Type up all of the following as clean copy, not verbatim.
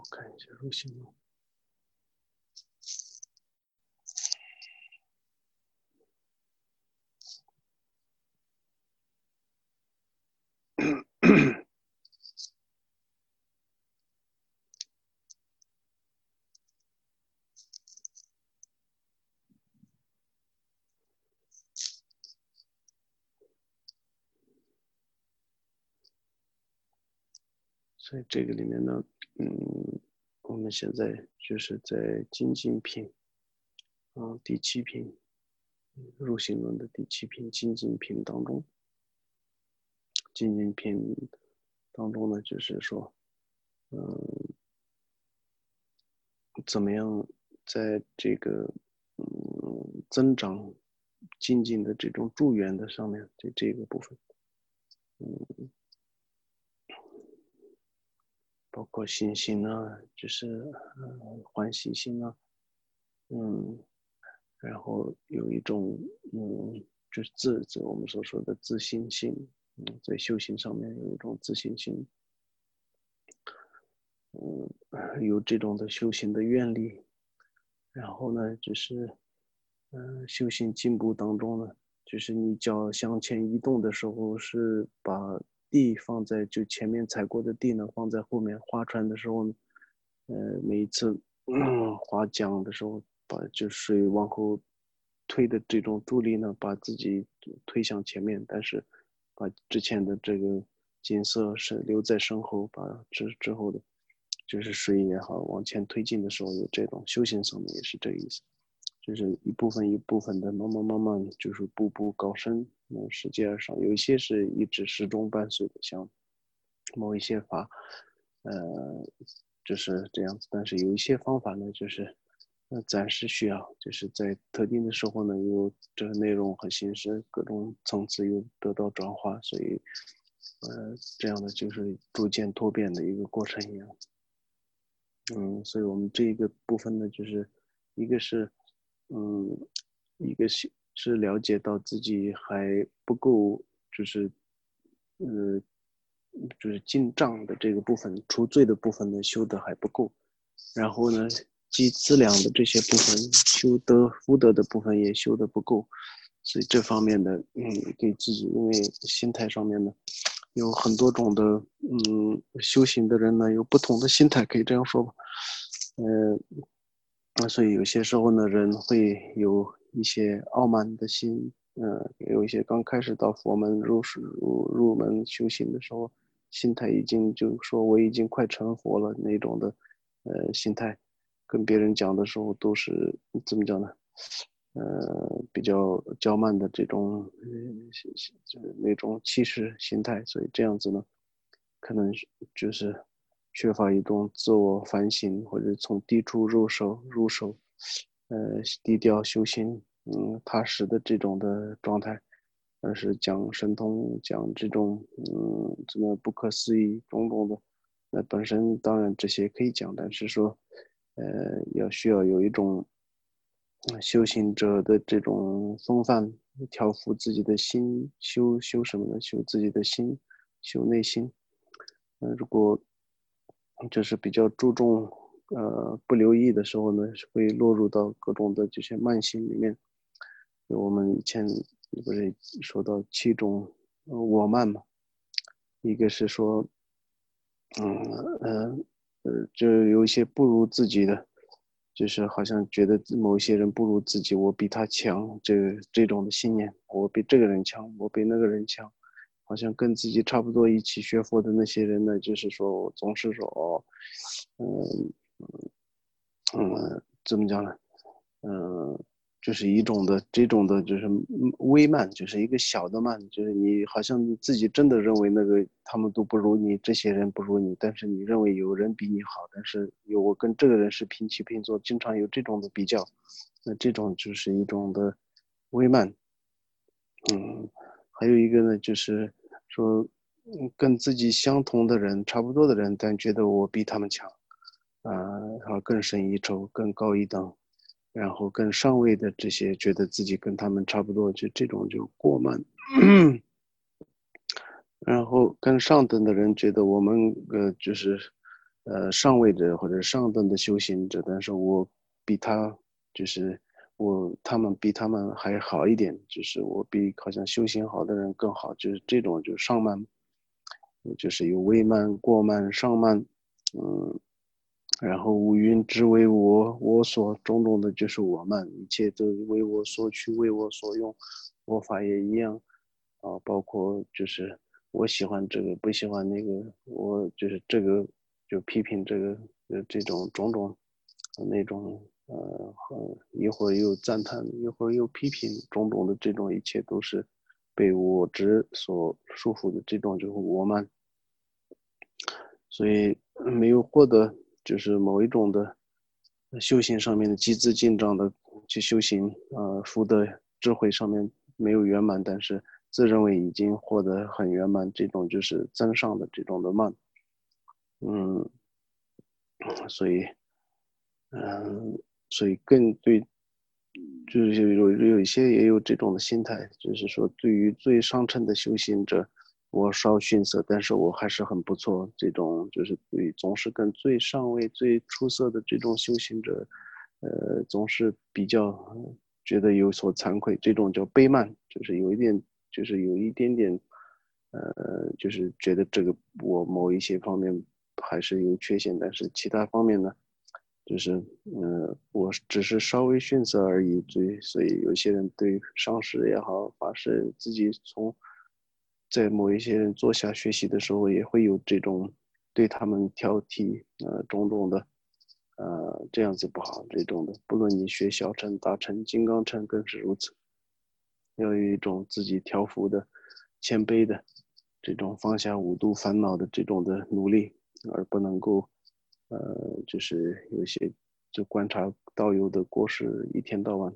看一下入行论。所以这个里面呢，我们现在就是在精进品，第7品，入行论的第7品精进品当中，精进品当中呢，就是说，怎么样在这个增长精进的这种助缘的上面，这个部分，包括信心啊，就是欢喜心啊，然后有一种就是我们所说的自信心，在修行上面有一种自信心，有这种的修行的愿力，然后呢，就是修行进步当中呢，就是你脚向前移动的时候，是把地放在就前面踩过的地呢放在后面，划船的时候呢，每一次划桨的时候，把就水往后推的这种助力呢，把自己推向前面，但是把之前的这个景色是留在身后，把之后的，就是水也好往前推进的时候，有这种修行上面也是这个意思。就是一部分一部分的，慢慢，就是步步高升。世界上有一些是一直始终伴随的，像某一些法，就是这样子。但是有一些方法呢，就是暂时需要，就是在特定的时候呢，有这个内容和形式各种层次又得到转化，所以这样的就是逐渐脱变的一个过程一样。所以我们这个部分呢，就是一个是。一个是了解到自己还不够，就是就是进账的这个部分，除罪的部分呢修的还不够，然后呢积资粮的这些部分修得福德的部分也修的不够，所以这方面的给自己，因为心态上面呢有很多种的修行的人呢有不同的心态，可以这样说吧，所以有些时候呢，人会有一些傲慢的心，有一些刚开始到佛门入门修行的时候，心态已经就说我已经快成佛了那种的，心态，跟别人讲的时候都是怎么讲呢？比较骄慢的这种，就是那种气势心态，所以这样子呢，可能就是缺乏一种自我反省，或者从低处入手，低调修行，踏实的这种的状态。但是讲神通，讲这种，怎么不可思议种种的，那本身当然这些可以讲，但是说，需要有一种修行者的这种风范，调伏自己的心，修什么呢？修自己的心，修内心。如果就是比较注重，不留意的时候呢，会落入到各种的这些慢性里面。我们以前不是说到7种我慢嘛，一个是说，就有一些不如自己的，就是好像觉得某一些人不如自己，我比他强，这种的信念，我比这个人强，我比那个人强，好像跟自己差不多一起学佛的那些人呢，就是说我总是说怎么讲呢？就是一种的这种的，就是微慢，就是一个小的慢，就是你好像你自己真的认为那个他们都不如你，这些人不如你，但是你认为有人比你好，但是我跟这个人是平起平坐，经常有这种的比较，那这种就是一种的微慢。还有一个呢，就是说，跟自己相同的人、差不多的人，但觉得我比他们强，然后更胜一筹、更高一等，然后更上位的这些，觉得自己跟他们差不多，就这种就过慢。然后更上等的人觉得我们就是上位者或者上等的修行者，但是我比他就是他们比他们还好一点，就是我比好像修行好的人更好，就是这种就是上慢，就是有微慢、过慢、上慢，嗯，然后五蕴之为我所，种种的就是我慢，一切都为我所取，为我所用，我法也一样啊，包括就是我喜欢这个，不喜欢那个，我就是这个就批评这个这种种种那种一会儿又赞叹，一会儿又批评，种种的这种一切都是被我执所束缚的，这种就是我慢。所以没有获得就是某一种的修行上面的积资进账的去修行，福德智慧上面没有圆满，但是自认为已经获得很圆满，这种就是增上的这种的慢，嗯，所以所以更对，就是有一些也有这种的心态，就是说对于最上乘的修行者，我稍逊色，但是我还是很不错。这种就是对总是跟最上位、最出色的这种修行者，总是比较觉得有所惭愧，这种叫卑慢，就是有一点，就是有一点点，就是觉得这个我某一些方面还是有缺陷，但是其他方面呢？就是我只是稍微逊色而已，所以有些人对上师也好，法师自己在某一些人坐下学习的时候，也会有这种对他们挑剔，种种的，这样子不好，这种的，不论你学小乘、大乘、金刚乘更是如此，要有一种自己调伏的、谦卑的这种放下五度烦恼的这种的努力，而不能够就是有些就观察道友的过失，一天到晚，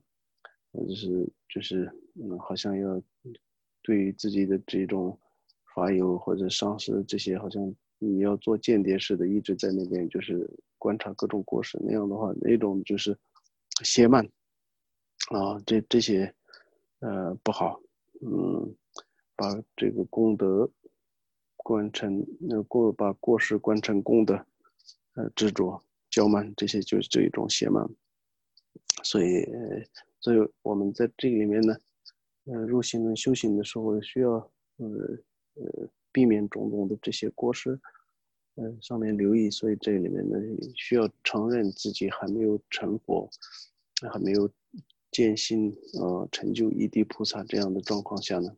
好像要对于自己的这种法友或者上师这些，好像你要做间谍似的，一直在那边就是观察各种过失，那样的话，那种就是懈慢啊，这些不好，把这个功德观成把过失观成功德，执着骄慢，这些就是这一种邪慢。所以，我们在这里面呢，入行论修行的时候，需要避免种种的这些过失，上面留意。所以这里面呢，需要承认自己还没有成佛，还没有见性成就一地菩萨这样的状况下呢，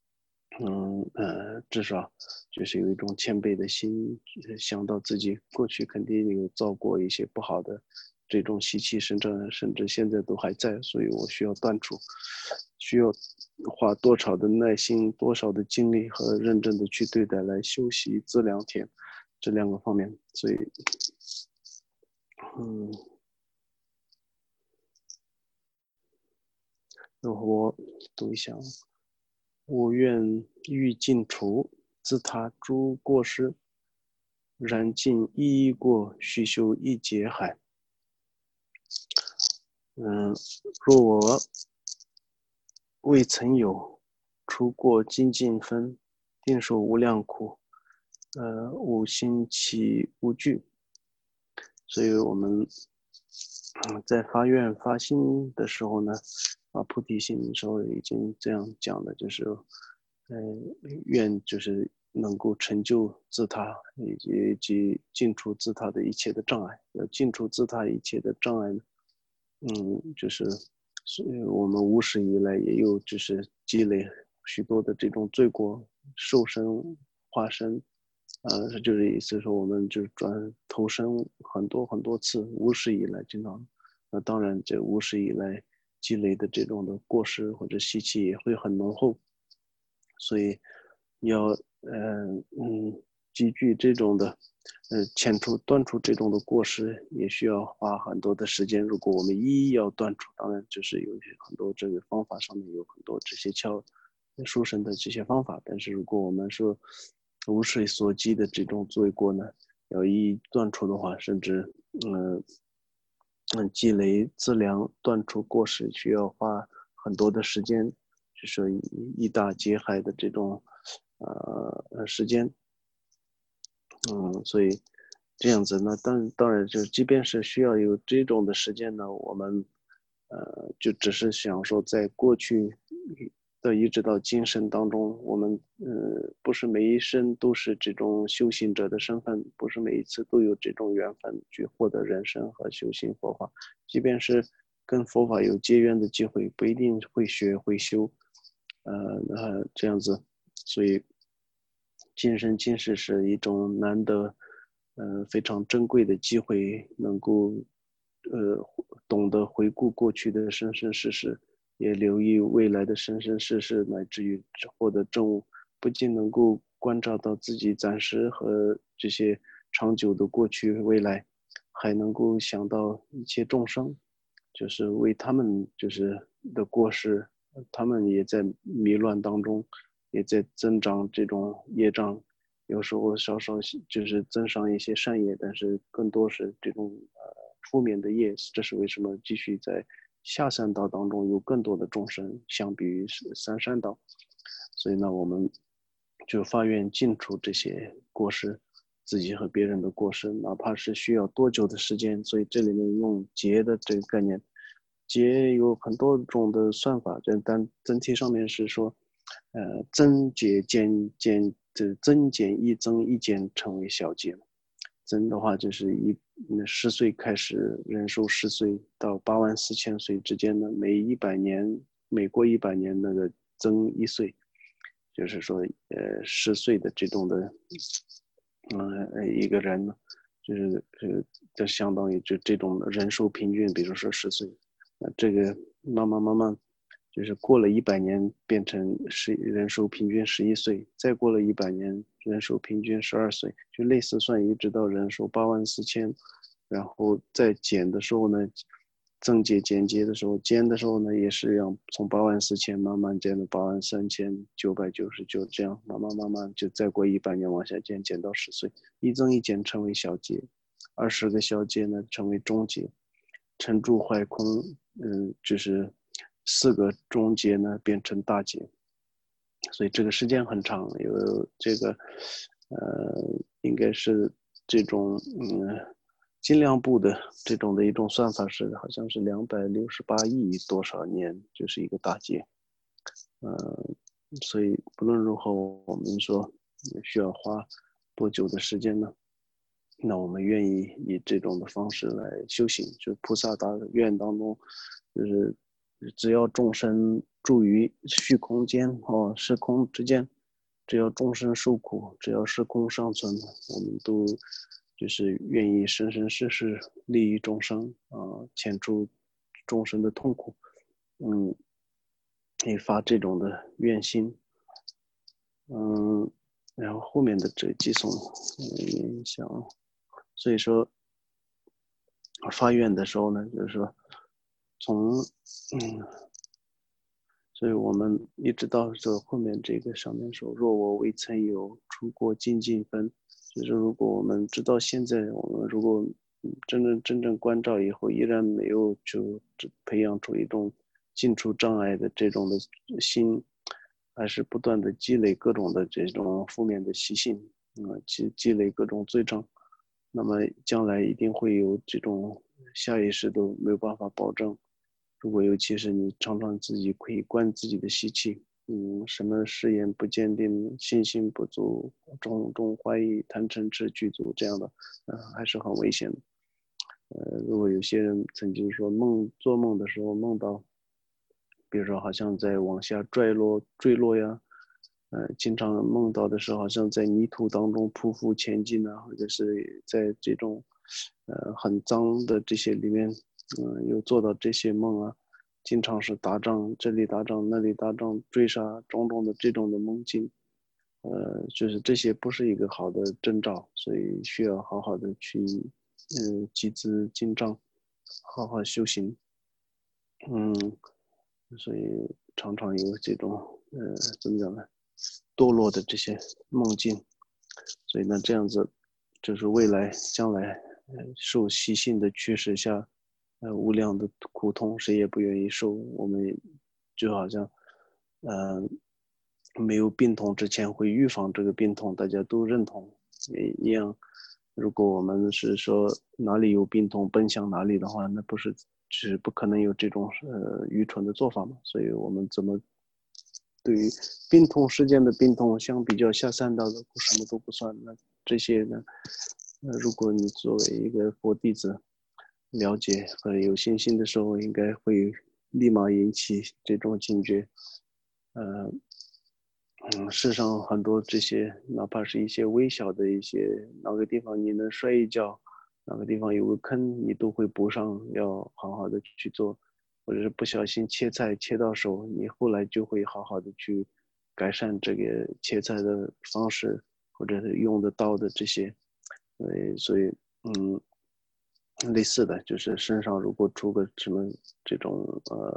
至少就是有一种谦卑的心，想到自己过去肯定有造过一些不好的这种习气，甚至现在都还在，所以我需要断除，需要花多少的耐心、多少的精力和认真的去对待来修习资粮田这两个方面，所以，嗯，我读一下，我愿欲尽除自他诸过失。然尽一一过，须修一劫海。若我未曾有，除过精进分，定受无量苦。无心起无惧。所以我们在发愿发心的时候呢，发菩提心的时候已经这样讲的，就是愿就是能够成就自他，以及尽除自他的一切的障碍。要尽除自他一切的障碍呢，就是我们无始以来也有就是积累许多的这种罪过，受身、化身，这就是意思说我们就投身很多很多次，无始以来经常，那当然这无始以来积累的这种的过失或者习气也会很浓厚，所以要积聚这种的断除这种的过失，也需要花很多的时间。如果我们一一要断除，当然就是有很多这个方法上面有很多这些书生的这些方法，但是如果我们说无始所积的这种罪过呢，要一一断除的话，甚至积累资粮断除过失，需要花很多的时间，就是一大劫海的这种时间，所以这样子。那当然就即便是需要有这种的实践呢，我们就只是想说，在过去的一直到今生当中，我们不是每一生都是这种修行者的身份，不是每一次都有这种缘分去获得人生和修行佛法。即便是跟佛法有结缘的机会，不一定会学会修，这样子。所以今生今世是一种难得，非常珍贵的机会，能够，懂得回顾过去的生生世世，也留意未来的生生世世，乃至于获得证悟，不仅能够观察到自己暂时和这些长久的过去未来，还能够想到一切众生，就是为他们就是的过失，他们也在迷乱当中，也在增长这种业障，有时候稍稍就是增上一些善业，但是更多是这种负面的业。这是为什么继续在下三道当中有更多的众生，相比于三善道。所以呢，我们就发愿尽除这些过失，自己和别人的过失，哪怕是需要多久的时间。所以这里面用劫的这个概念，劫有很多种的算法，但整体上面是说，增减增减一增一减成为小节。增的话就是10岁开始，人寿10岁到84000岁之间的，每过100年那个增1岁，就是说10岁的这种的，一个人呢，就相当于这种人寿平均，比如说10岁，这个慢慢就是过了100年变成人寿平均11岁，再过了100年人寿平均12岁，就类似算一直到人寿84000，然后再减的时候呢，增减减节的时候，减的时候呢也是要从84000慢慢减到83999，这样慢慢就再过100年往下减，减到10岁，一增一减成为小节，20个小节呢成为中节，沉住坏空，就是4个中节呢变成大节，所以这个时间很长，有这个应该是这种尽量部的这种的一种算法是好像是268亿多少年就是一个大节，所以不论如何，我们说需要花多久的时间呢？那我们愿意以这种的方式来修行，就菩萨大愿当中，就是只要众生住于虚空间时空之间，只要众生受苦，只要时空尚存，我们都就是愿意生生世世利益众生遣除众生的痛苦，可以发这种的愿心，然后后面的这几颂影响。所以说发愿的时候呢，就是说所以我们一直到这后面这个上面说，若我未曾有出过精进分，就是如果我们直到现在，我们如果真正关照以后，依然没有就培养出一种进出障碍的这种的心，还是不断的积累各种的这种负面的习性，积累各种罪障，那么将来一定会有这种下意识都没有办法保证。如果尤其是你常常自己可以观自己的习气，什么誓言不坚定，信心不足，种种怀疑，贪嗔痴具足这样的，还是很危险的。如果有些人曾经说做梦的时候梦到，比如说好像在往下坠落呀，经常梦到的时候好像在泥土当中匍匐前进啊，或者是在这种很脏的这些里面，有做到这些梦啊，经常是打仗，这里打仗那里打仗，追杀种种的这种的梦境，就是这些不是一个好的征兆，所以需要好好的去集资进账，好好修行，嗯，所以常常有这种怎么讲呢，堕落的这些梦境，所以呢这样子就是未来将来受习性的驱使下，无量的苦痛谁也不愿意受，我们就好像没有病痛之前会预防这个病痛，大家都认同一样， 如果我们是说哪里有病痛奔向哪里的话，那是不可能有这种愚蠢的做法嘛。所以我们怎么对于病痛事件的病痛相比较下三道的什么都不算，那这些呢，如果你作为一个佛弟子了解和有信心的时候，应该会立马引起这种警觉。世上很多这些，哪怕是一些微小的一些，哪个地方你能摔一跤，哪个地方有个坑，你都会补上，要好好的去做，或者是不小心切菜切到手，你后来就会好好的去改善这个切菜的方式，或者是用得到的这些，所以类似的就是身上如果出个什么这种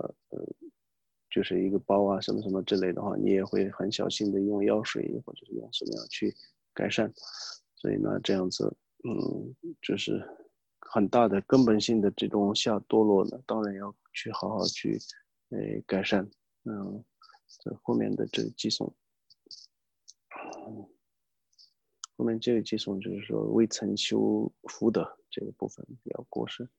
就是一个包啊什么什么之类的话，你也会很小心的用药水或者是用什么样去改善。所以呢，这样子，就是很大的根本性的这种下堕落呢，当然要去好好去改善。这后面的这个寄送，后面这个寄送就是说未曾修福德这个部分比较过失。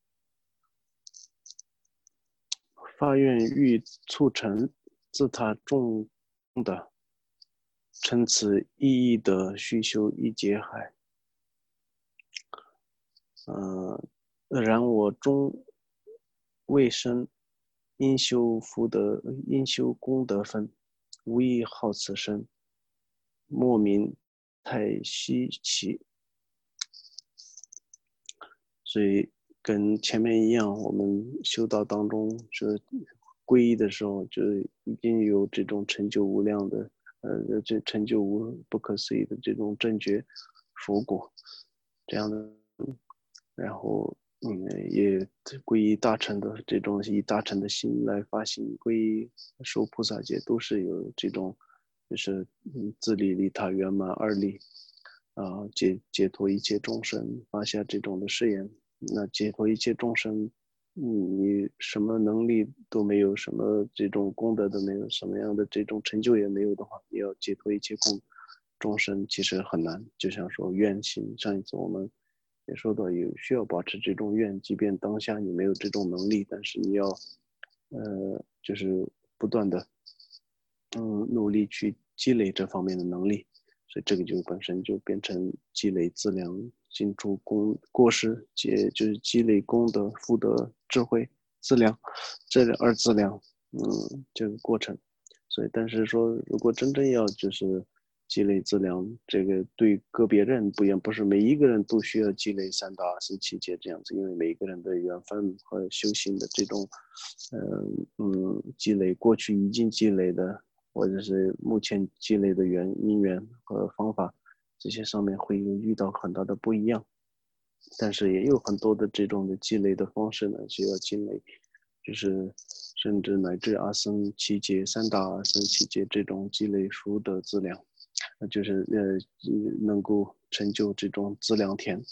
发愿欲促成自他众的称此意义的虚修一劫海。然我终未生，应修福德，应修功德分，无益好此身，莫名太稀奇。所以跟前面一样，我们修道当中是皈依的时候，就已经有这种成就无量的，这成就不可思议的这种正觉佛果，这样的，然后也皈依大乘的这种以大乘的心来发心皈依受菩萨戒，都是有这种就是自利利他圆满二利解脱一切众生，发下这种的誓言。那解脱一切众生，你什么能力都没有，什么这种功德都没有，什么样的这种成就也没有的话，你要解脱一切众生，其实很难。就像说愿心，上一次我们也说到，需要保持这种愿，即便当下你没有这种能力，但是你要就是不断的努力去积累这方面的能力。所以这个就本身就变成积累资粮，进出过失，就是积累功德、福德、智慧、资粮，这二资粮，这个过程。所以，但是说，如果真正要就是积累资粮，这个对个别人不一样，不是每一个人都需要积累三大四七节这样子，因为每一个人的缘分和修行的这种，积累过去已经积累的。或者是目前积累的因缘和方法，这些上面会遇到很大的不一样，但是也有很多的这种的积累的方式呢，需要积累，就是甚至乃至阿僧祇劫、三大阿僧祇劫这种积累福德资粮，就是能够成就这种资粮田。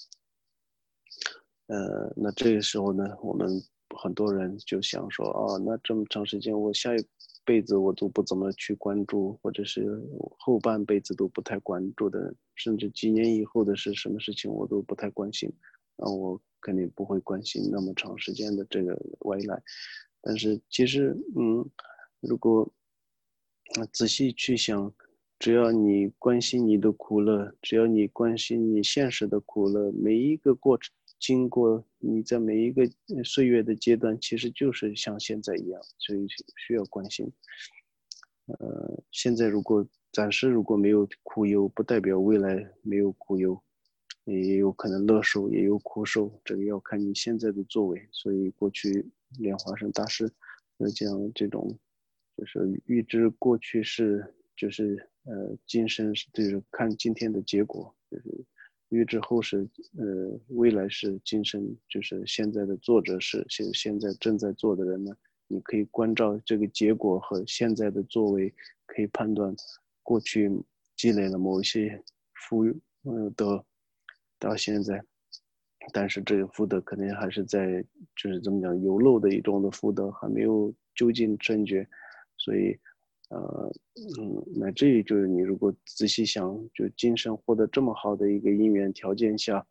那这个时候呢，我们很多人就想说，那这么长时间，我下一辈子我都不怎么去关注，或者是后半辈子都不太关注的，甚至几年以后的是什么事情我都不太关心，那我肯定不会关心那么长时间的这个未来。但是其实，如果仔细去想，只要你关心你的苦乐，只要你关心你现实的苦乐，每一个过程经过你在每一个岁月的阶段，其实就是像现在一样，所以需要关心。现在暂时如果没有苦忧，不代表未来没有苦忧，也有可能乐受，也有苦受，这个要看你现在的作为。所以过去莲花生大师讲这种，就是预知过去式，就是今生就是看今天的结果，就是预知后世，未来是今生，就是现在的作者是现在正在做的人呢。你可以关照这个结果和现在的作为，可以判断过去积累了某一些福德到现在，但是这个福德肯定还是在就是怎么讲有漏的一种的福德，还没有究竟正觉，所以乃至于就是你如果仔细想，就今生获得这么好的一个因缘条件下，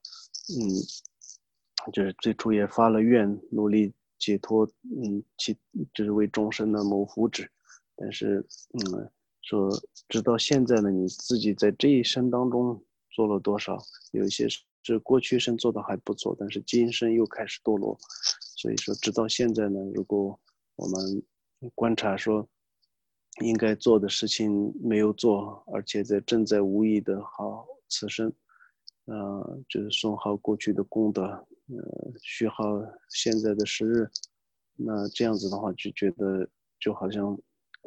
就是最初也发了愿，努力解脱，就是为众生的谋福祉，但是，说直到现在呢，你自己在这一生当中做了多少？有一些是过去生做的还不错，但是今生又开始堕落，所以说直到现在呢，如果我们观察说应该做的事情没有做，而且正在无意的好此生，就是损耗过去的功德，虚耗现在的时日，那这样子的话就觉得就好像，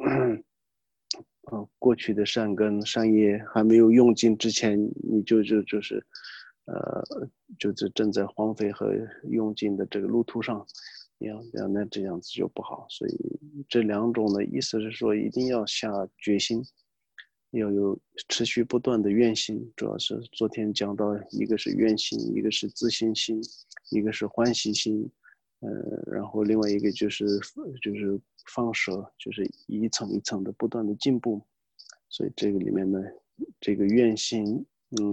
过去的善根善业还没有用尽之前，你就是就是正在荒废和用尽的这个路途上，那这样子就不好。所以这两种的意思是说，一定要下决心，要有持续不断的愿心。主要是昨天讲到，一个是愿心，一个是自信心，一个是欢喜心，然后另外一个就是放舍，就是一层一层的不断的进步。所以这个里面呢，这个愿心，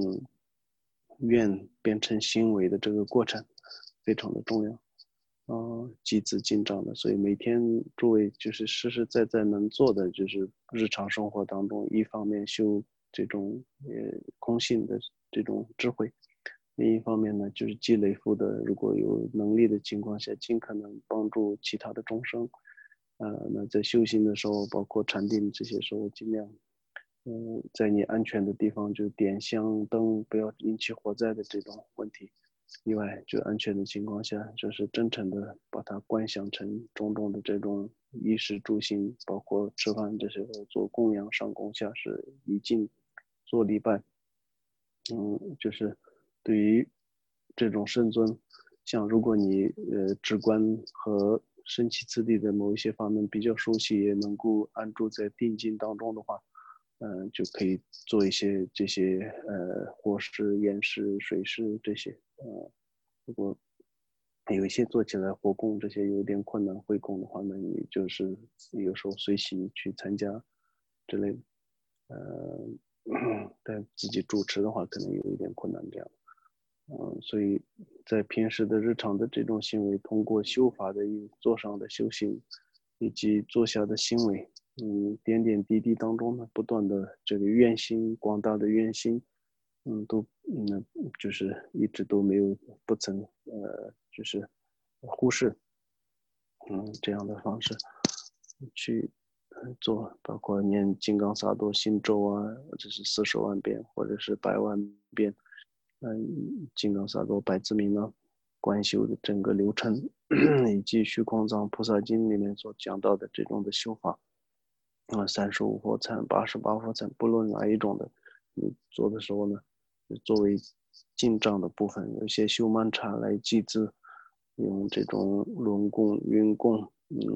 愿变成行为的这个过程非常的重要，积资进账的。所以每天诸位就是实实在在能做的，就是日常生活当中，一方面修这种空性的这种智慧，另一方面呢，就是积累福德。如果有能力的情况下，尽可能帮助其他的众生。那在修行的时候，包括禅定这些时候，尽量，在你安全的地方就点香灯，不要引起火灾的这种问题。另外，就安全的情况下，就是真诚的把它观想成种种的这种衣食住行，包括吃饭这些做供养、上供下施、礼敬、做礼拜，就是对于这种圣尊，像如果你直观和升起次第的某一些方面比较熟悉，也能够安住在定境当中的话，就可以做一些这些火施、岩施、水施这些，如果有一些做起来火供这些有点困难，会供的话，那你就是有时候随喜去参加之类的，但自己主持的话可能有一点困难这样。所以在平时的日常的这种行为，通过修法的座上的修行，以及坐下的行为，点点滴滴当中呢，不断的这个愿心，广大的愿心，就是一直都没有不曾就是忽视，这样的方式去做，包括念金刚萨埵心咒啊，或者是40万遍，或者是100万遍。金刚萨埵百字明呢，观修的整个流程，以及虚空藏菩萨经里面所讲到的这种的修法，35佛忏、88佛忏，不论哪一种的，你做的时候呢，作为进账的部分，有些修曼茶来祭祀，用这种轮供、云供，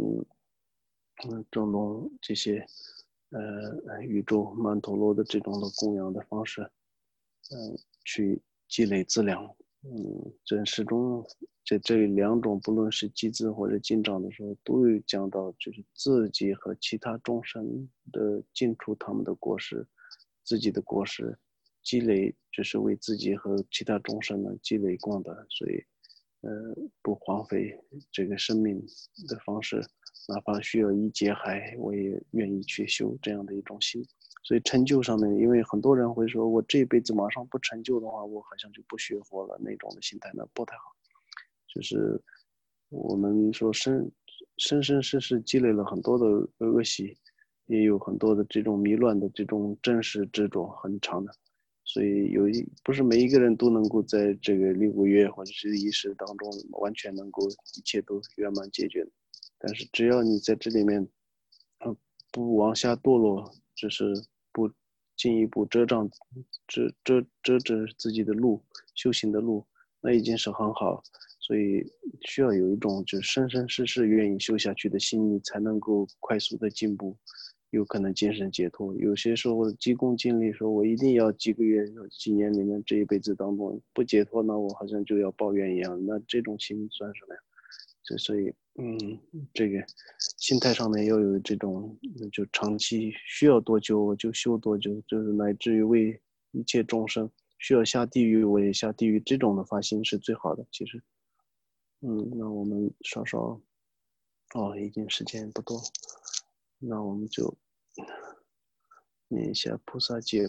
种种这些宇宙曼陀罗的这种的供养的方式，去积累资粮，这始终这两种，不论是积资或者进账的时候，都有讲到，就是自己和其他众生的尽出他们的果实，自己的果实积累，就是为自己和其他众生呢积累功德，所以，不荒废这个生命的方式，哪怕需要一劫海，我也愿意去修这样的一种心。所以成就上面，因为很多人会说，我这辈子马上不成就的话，我好像就不学佛了，那种的心态呢不太好。就是我们说生生世世积累了很多的恶习，也有很多的这种迷乱的这种真实执着很长的，所以不是每一个人都能够在这个6个月或者是一世当中完全能够一切都圆满解决，但是只要你在这里面，不往下堕落，就是不进一步遮止自己的路，修行的路，那已经是很好。所以需要有一种就是生生世世愿意修下去的心，你才能够快速的进步，有可能精神解脱。有些时候急功近利，说我一定要几个月、几年里面这一辈子当中不解脱呢，我好像就要抱怨一样。那这种心算什么呀？所以这个心态上面要有这种，就长期需要多久我就修多久，就是乃至于为一切众生需要下地狱我也下地狱，这种的发心是最好的。其实，那我们稍稍，已经时间不多，那我们就念一下菩萨戒。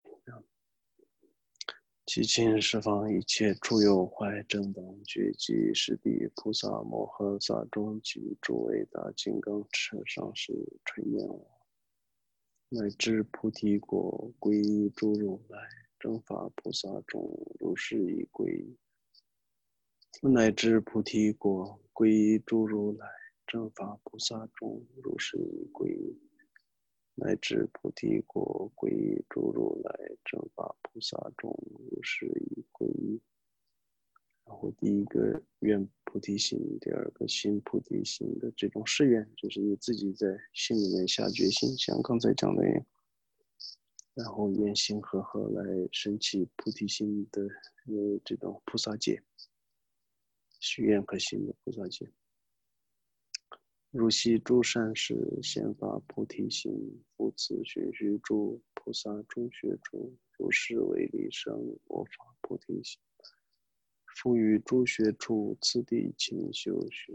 其亲十方一切诸有坏正等觉及十地菩萨摩诃萨众及诸位大金刚持上师垂念我，乃至菩提果皈依诸如来正法菩萨众如是已皈依，乃至菩提果皈依诸如来正法菩萨众如是已皈依，乃至菩提果皈依诸如来正法菩萨众如是已皈依。然后第一个愿菩提心，第二个心菩提心的这种誓愿，就是你自己在心里面下决心，像刚才讲的，然后愿心和合来升起菩提心的这种菩萨戒，许愿和心的菩萨戒。如昔诸善士先发菩提心，复次循序诸菩萨众学处，如是为利生我发菩提心，复于诸学处次第勤修学。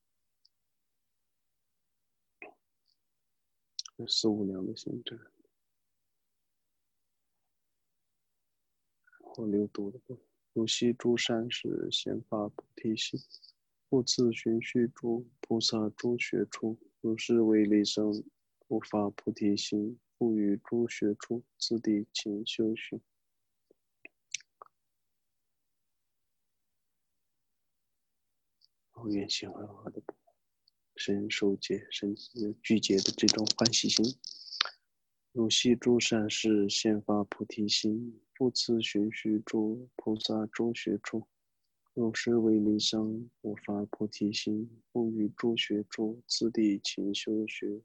四无量的行者，或六度的部分。如昔诸善士先发菩提心，复次循序诸菩萨众学处，如是为利生我发菩提心，复于诸学处次第勤修学。愿行很好的身受戒身具结的这种欢喜心。如昔诸善士先发菩提心，复次循序诸菩萨众学处，如是为利生我发菩提心，复于诸学处次第勤修学。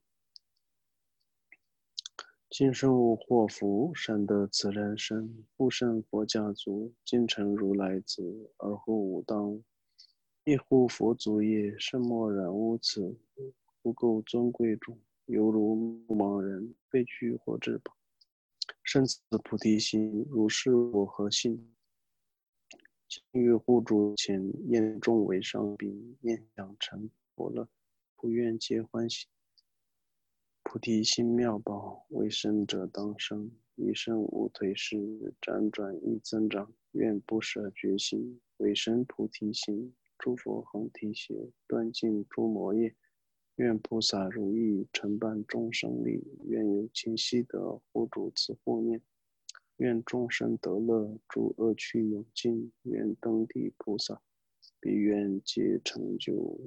今生无祸福，善得自然生，复生佛家族，今成如来子，而后吾当一呼佛祖也，甚默然无此，不够尊贵众，犹如目盲人，非去或至宝。生此菩提心，如是我何信？今于护主前，厌众为上宾，念想成佛乐，不愿皆欢喜。菩提心妙宝，为生者当生，一生无退失，辗转亦增长，愿不舍决心，为生菩提心。诸佛恒提携，断尽诸魔业，愿菩萨如意，承办众生力，愿有情悉得，护主慈护念，愿众生得乐，诸恶趣永尽，愿登地菩萨，彼愿皆成就。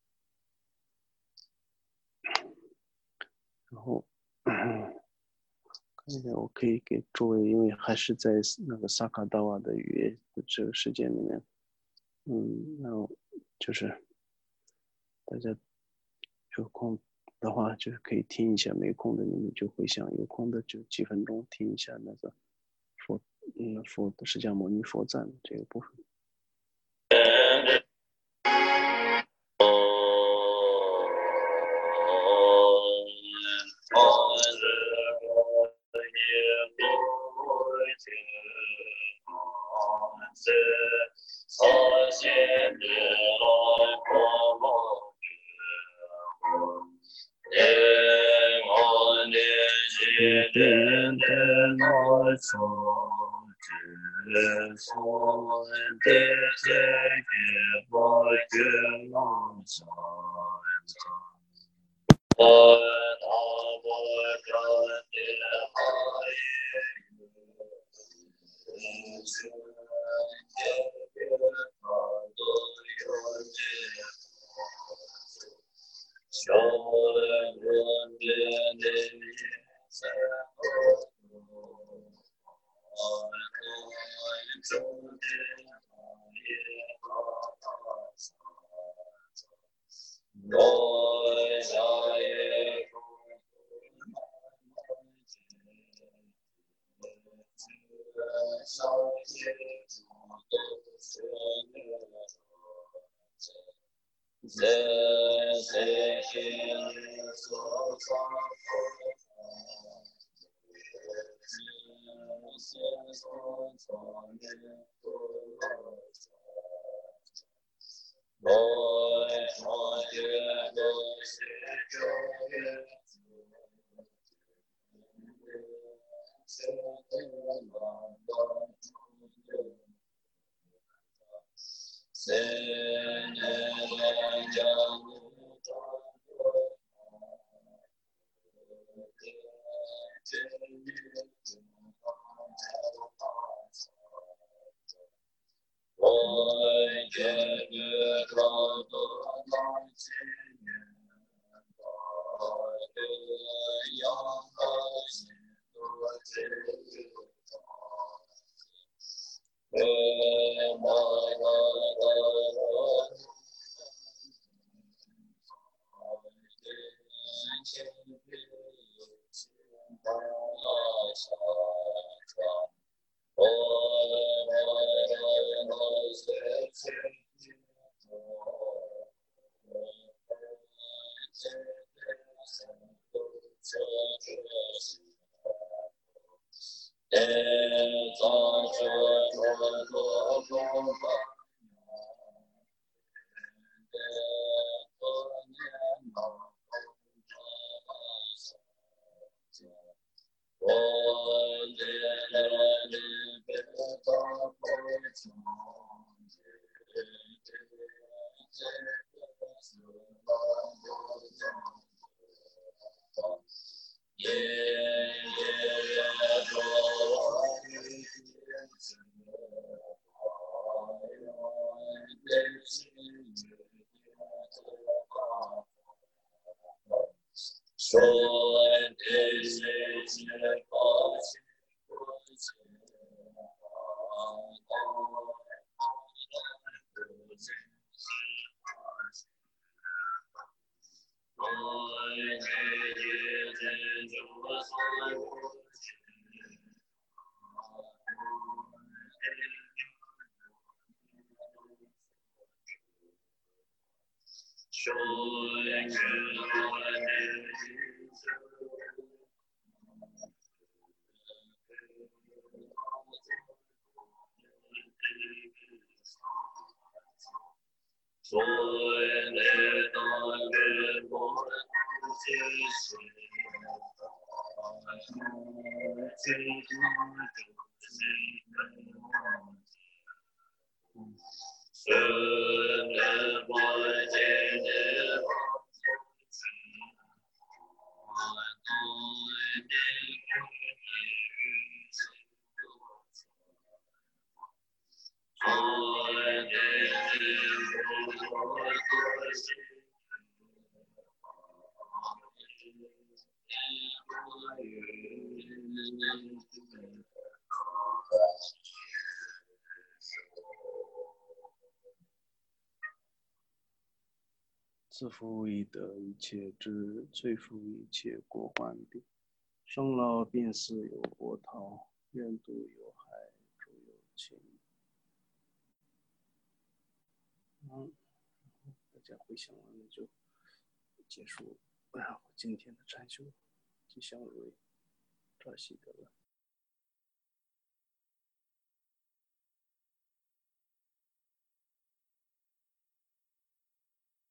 然后看一下，我可以给诸位，因为还是在那个萨卡达瓦的语言这个时间里面，然后就是大家有空的话，就是可以听一下，没空的你们就回想，有空的就几分钟听一下那个佛的释迦牟尼佛赞这个部分。 自负以得一切智，最负一切过患病。生老病死有波涛，愿度有害，诸有情。大家回想完了就结束，然后今天的禅修吉祥如意，扎西德了。